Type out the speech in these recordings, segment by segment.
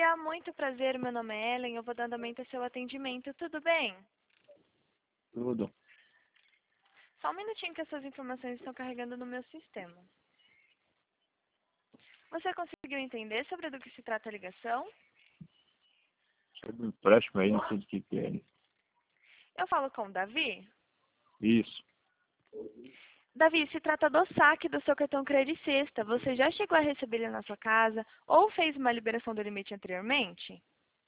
dia, muito prazer, meu nome é Ellen, eu vou dar andamento ao seu atendimento, tudo bem? Tudo. Só um minutinho que as suas informações estão carregando no meu sistema. Você conseguiu entender sobre do que se trata a ligação? Sobre um empréstimo aí, não sei de que é. Eu falo com o Davi? Isso. Davi, se trata do saque do seu cartão Credit Sexta. Você já chegou a receber ele na sua casa ou fez uma liberação do limite anteriormente?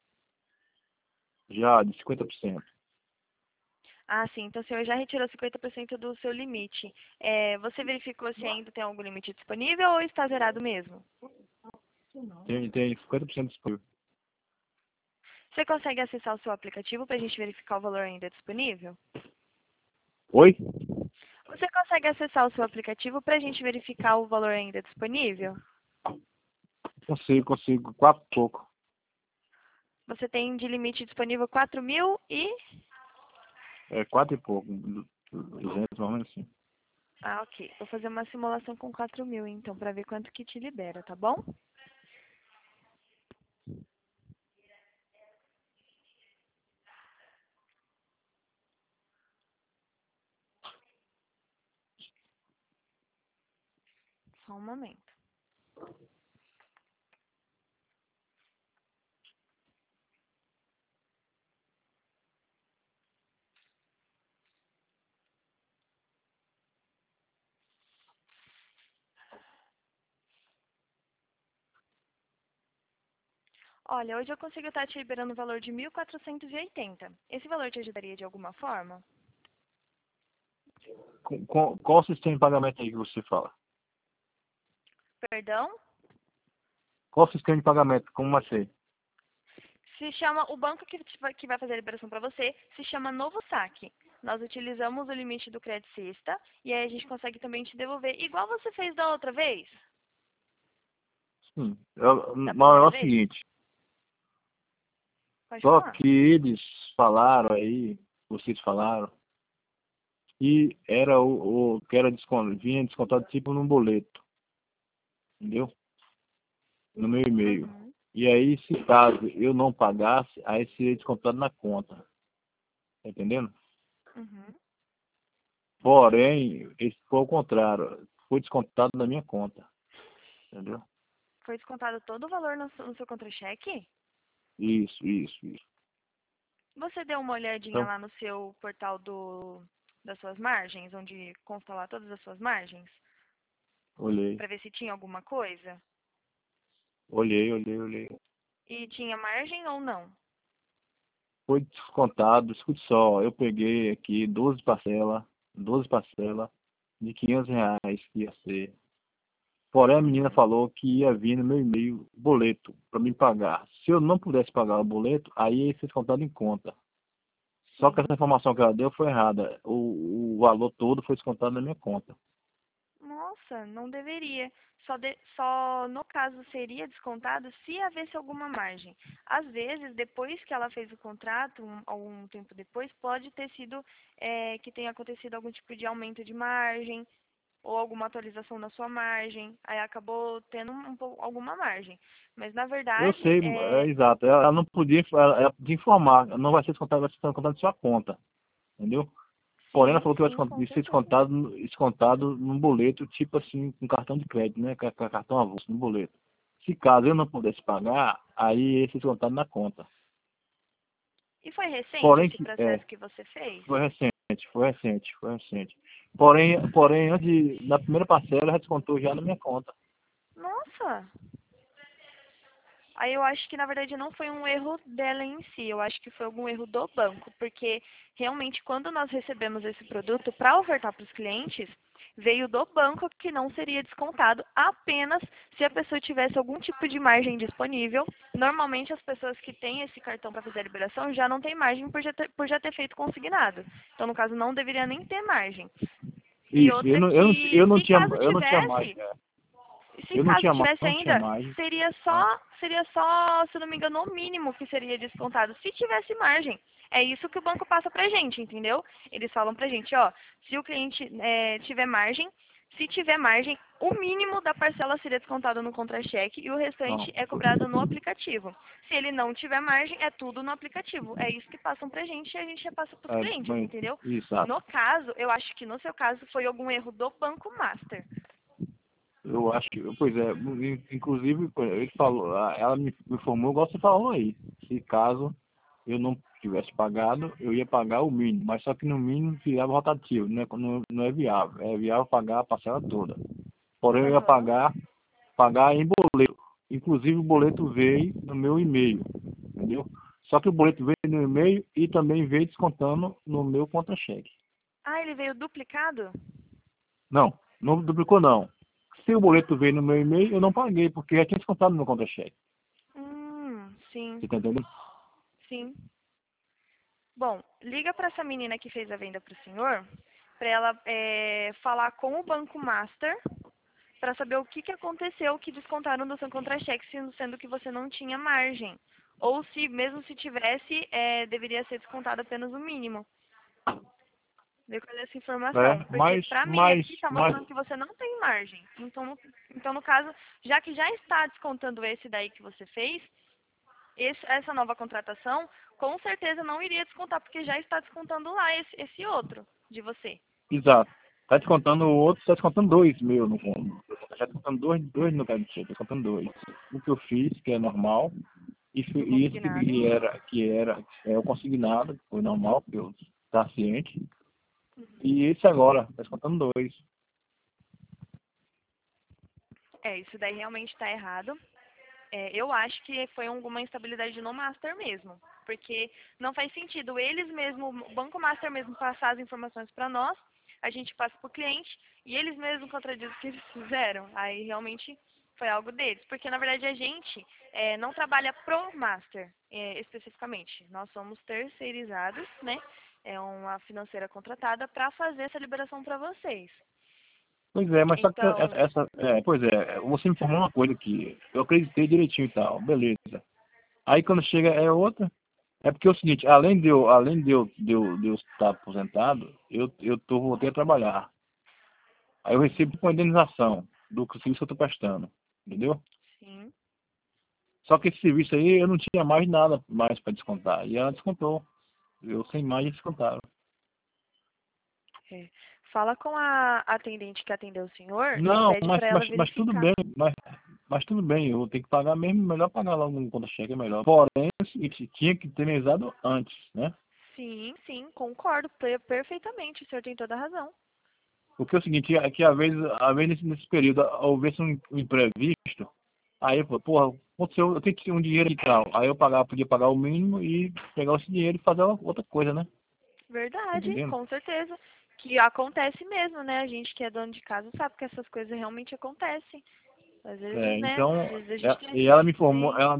Já de 50%. Ah, sim. Então o senhor já retirou 50% do seu limite. Você verificou se ainda tem algum limite disponível ou está zerado mesmo? Tem 50% disponível. Você consegue acessar o seu aplicativo para a gente verificar o valor ainda disponível? Oi? Você consegue acessar o seu aplicativo para a gente verificar o valor ainda disponível? Consigo. 4 e pouco. Você tem de limite disponível 4.000 e... É 4 e pouco. 200, mais ou menos assim. Ah, ok. Vou fazer uma simulação com 4.000, então, para ver quanto que te libera, tá bom? Só um momento. Olha, hoje eu consigo estar te liberando o valor de 1.480. Esse valor te ajudaria de alguma forma? Qual o sistema de pagamento aí que você fala? Perdão? Qual o sistema de pagamento? Como vai ser? Se chama, o banco que vai fazer a liberação para você se chama Novo Saque. Nós utilizamos o limite do Credit Sexta e aí a gente consegue também te devolver, igual você fez da outra vez. Sim. Da Mas é primeira o vez? seguinte. Pode Só falar. que eles falaram aí, vocês falaram, que era o que era vinha descontado tipo num boleto. Entendeu? No meu e-mail. Uhum, E aí, se caso eu não pagasse, aí seria descontado na conta. Tá entendendo? uhum. Porém, esse foi o contrário. Foi descontado na minha conta. Entendeu? Foi descontado todo o valor no seu contra-cheque? Isso. Você deu uma olhadinha Então, lá no seu portal das suas margens, onde consta lá todas as suas margens, olhei. para ver se tinha alguma coisa? Olhei. E tinha margem ou não? Foi descontado, escute só, eu peguei aqui 12 parcelas de R$ 500 que ia ser. Porém, a menina Uhum, falou que ia vir no meu e-mail boleto para me pagar. Se eu não pudesse pagar o boleto, aí ia ser descontado em conta. Só que essa sim. informação que ela deu foi errada. O valor todo foi descontado na minha conta. Nossa, não deveria. Só no caso seria descontado se havesse alguma margem. Às vezes, depois que ela fez o contrato, algum tempo depois, pode ter sido que tenha acontecido algum tipo de aumento de margem ou alguma atualização na sua margem. Aí acabou tendo alguma margem. Mas na Eu verdade, sei, é exato. Ela não podia, ela podia informar. Não vai ser descontado na sua conta. Entendeu? Porém, ela sim, falou que sim, com vai ser certeza. descontado num boleto, tipo assim, com cartão de crédito, né? Com cartão avulso, no boleto. Se caso eu não pudesse pagar, aí ia ser descontado na conta. E foi recente Porém, esse processo que você fez? foi recente. Porém, na primeira parcela, já descontou já na minha conta. Nossa! Aí eu acho que na verdade não foi um erro dela em si, eu acho que foi algum erro do banco, porque realmente quando nós recebemos esse produto para ofertar para os clientes, veio do banco que não seria descontado apenas se a pessoa tivesse algum tipo de margem disponível. Normalmente as pessoas que têm esse cartão para fazer a liberação já não têm margem por já ter feito consignado. Então no caso não deveria nem ter margem. E Isso, outra que se caso eu não tinha mais, tivesse, se eu não caso tinha mais, tivesse não tinha ainda, mais. seria só, se eu não me engano, o mínimo que seria descontado, se tivesse margem. É isso que o banco passa pra gente, entendeu? Eles falam pra gente, ó, se o cliente tiver margem, Se tiver margem, o mínimo da parcela seria descontado no contra-cheque e o restante Não. é cobrado no aplicativo. Se ele não tiver margem, é tudo no aplicativo. É isso que passam pra gente e a gente repassa pros É, clientes, mas, entendeu? exato. No caso, eu acho que no seu caso foi algum erro do Banco Master. Eu acho que, pois é, inclusive, ele falou, ela me informou, igual você falou aí. Se caso eu não tivesse pagado, eu ia pagar o mínimo, mas só que no mínimo virava rotativo, não é viável. É viável pagar a parcela toda. Porém, eu ia Aham. pagar em boleto. Inclusive, o boleto veio no meu e-mail, entendeu? Só que o boleto veio no e-mail e também veio descontando no meu contra-cheque. Ah, ele veio duplicado? Não, não duplicou não. Se o boleto veio no meu e-mail, eu não paguei, porque já tinha descontado no meu contra-cheque. Sim, Você tá entendendo? sim. Bom, liga para essa menina que fez a venda para o senhor, para ela falar com o Banco Master, para saber o que aconteceu que descontaram do seu contra-cheque, sendo que você não tinha margem. Ou se, mesmo se tivesse, deveria ser descontado apenas o mínimo. Veio com essa informação. É, Porque mas, para mim mas, aqui está mas, mostrando que você não tem margem. Então, no caso, já que já está descontando esse daí que você fez, essa nova contratação, com certeza não iria descontar, porque já está descontando lá esse outro de você. exato. Tá descontando o outro, tá descontando dois meu no fundo. Tá descontando dois no caso de cheque, tá descontando dois. O que eu fiz, que é normal, Do e esse consignado. que era o consignado, que foi normal, porque eu estava ciente. E esse agora, tá descontando dois. Isso daí realmente está errado. Eu acho que foi alguma instabilidade no Master mesmo. Porque não faz sentido eles mesmo, o Banco Master mesmo, passar as informações para nós, a gente passa para o cliente e eles mesmos contradizem o que eles fizeram. Aí realmente foi algo deles. Porque na verdade a gente não trabalha pro Master especificamente. Nós somos terceirizados, né? É uma financeira contratada para fazer essa liberação para vocês. Pois é, mas só que Então, pois é, você me informou uma coisa que eu acreditei direitinho e tal, beleza. Aí quando chega é outra. É porque é o seguinte, além de eu estar aposentado, voltei a trabalhar. Aí eu recebo uma indenização do serviço que eu estou prestando, entendeu? sim. Só que esse serviço aí eu não tinha mais nada mais para descontar. E ela descontou. Eu sem mais descontaram. É. Fala com a atendente que atendeu o senhor e Não, pede para ela mas tudo verificar. bem, mas tudo bem, eu tenho que pagar mesmo, melhor pagar logo no conta-cheque, é melhor. Porém, é o seguinte, tinha que ter indenizado antes, né? Sim, sim, concordo perfeitamente. O senhor tem toda a razão. Porque é o seguinte, é que às vezes nesse período, houvesse um imprevisto, aí eu falei, porra, aconteceu, eu tenho que ter um dinheiro e tal. Aí eu podia pagar o mínimo e pegar esse dinheiro e fazer outra coisa, né? Tá Verdade, entendendo? com certeza. Que acontece mesmo, né? A gente que é dono de casa sabe que essas coisas realmente acontecem. Às vezes, né? Às Então, vezes a gente e ela me informou, tem.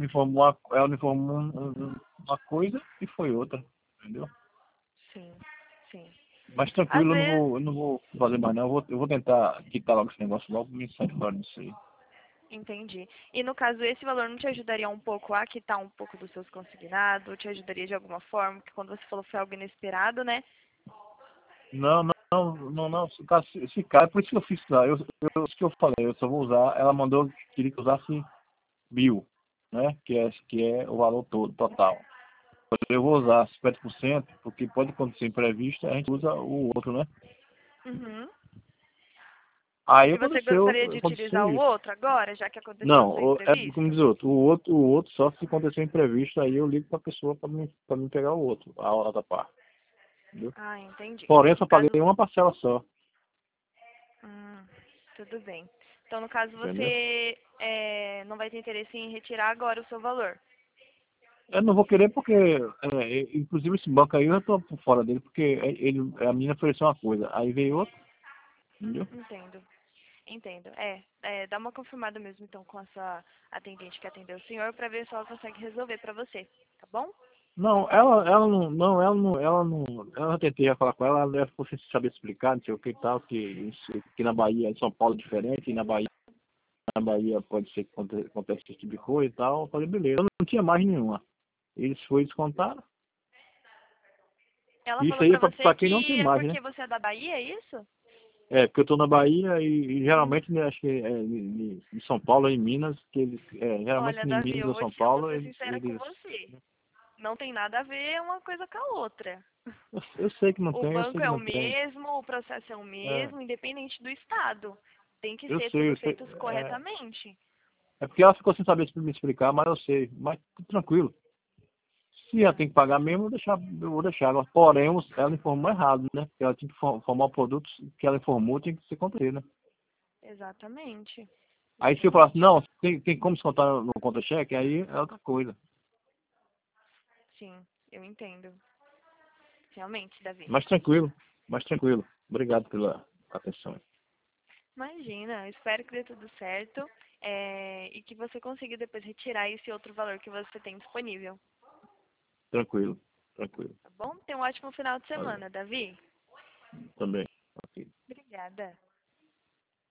uma coisa e foi outra, entendeu? Sim, sim. Mas Às tranquilo, vezes, eu não vou fazer mais não, eu vou tentar quitar logo esse negócio logo e me sair fora disso aí. entendi. E no caso, esse valor não te ajudaria um pouco a quitar um pouco dos seus consignados? Te ajudaria de alguma forma? Que quando você falou foi algo inesperado, né? Não, não, não, não, se cai, por isso que eu fiz lá, isso que eu falei, eu só vou usar, ela mandou, queria que eu usasse 1.000, né, que é o valor todo, total. Eu vou usar 50%, porque pode acontecer imprevisto, a gente usa o outro, né. Uhum. Aí E você gostaria de aconteceu utilizar o isso. outro agora, já que aconteceu o seu Não, como imprevisto? diz o outro só se acontecer imprevisto, aí eu ligo para a pessoa para me pegar o outro, a outra parte, entendeu? Ah, entendi. Porém, eu só No paguei caso, uma parcela só, hum, tudo bem. Então, no caso, entendeu? você não vai ter interesse em retirar agora o seu valor. Eu não vou querer porque, inclusive esse banco aí eu já tô por fora dele, porque a menina ofereceu uma coisa, aí veio outra, entendeu? Entendo. Entendo. Dá uma confirmada mesmo, então, com essa atendente que atendeu o senhor, para ver se ela consegue resolver para você, tá bom? Não, ela não, eu já tentei falar com ela, ela ficou sem saber explicar, não sei o que e tal, que na Bahia, em São Paulo é diferente, e na Bahia pode ser que aconteça esse tipo de coisa e tal, eu falei, beleza, eu não tinha mais nenhuma. Eles foi descontar. Ela Isso falou aí é para pra, você pra quem não tem que é mais, né? porque você é da Bahia, é isso? É, porque eu tô na Bahia e geralmente, né, acho que em São Paulo, em Minas, que eles, geralmente Olha, em Davi, Minas eu ou vou, São eu vou Paulo, ser sincera com você. Não tem nada a ver uma coisa com a outra. eu sei que não O tem, eu sei banco que é o não tem. mesmo, o processo é o É, mesmo, independente do estado. Tem que eu ser sei, tudo eu sei. feito corretamente. É porque ela ficou sem saber me explicar, mas eu sei. Mas tranquilo. Se ela tem que pagar mesmo, eu vou deixar. Agora, porém, ela informou errado, né? Porque ela tinha que formar o produto que ela informou, tinha que se conter, né? Exatamente. Aí se eu falar assim, Exatamente. não, tem como descontar no conta-cheque, aí é outra coisa. Sim, eu entendo. Realmente, Davi. Mais tranquilo, mais tranquilo. Obrigado pela atenção. Imagina, eu espero que dê tudo certo e que você consiga depois retirar esse outro valor que você tem disponível. Tranquilo, tranquilo. Tá bom? Tenha um ótimo final de Valeu. semana, Davi. Também. Ok. Obrigada.